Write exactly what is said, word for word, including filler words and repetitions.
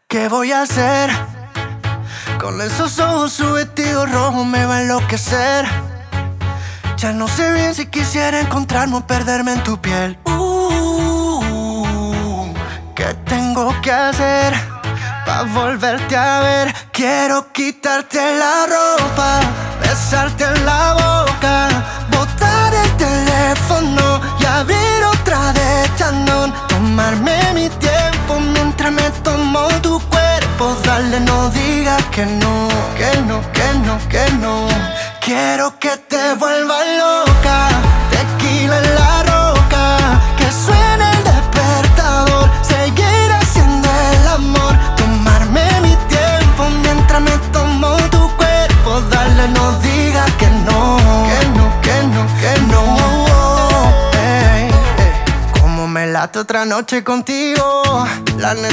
¿Qué voy a hacer? Con esos ojos, su vestido rojo me va a enloquecer. Ya no sé bien si quisiera encontrarme o perderme en tu piel. uh, ¿Qué tengo que hacer pa' volverte a ver? Quiero quitarte la ropa, besarte en la boca, botar el teléfono y abrir otra de Chandon. Tomarme mi tiempo mientras me tomo tu cuerpo. Dale, no digas que no, que no, que no, que no. Quiero que te vuelva loca, tequila en la roca, que suene el despertador, seguir haciendo el amor. Tomarme mi tiempo mientras me tomo tu cuerpo. Dale, no digas que no, que no, que no, que no. Hey, hey. Como me late otra noche contigo, la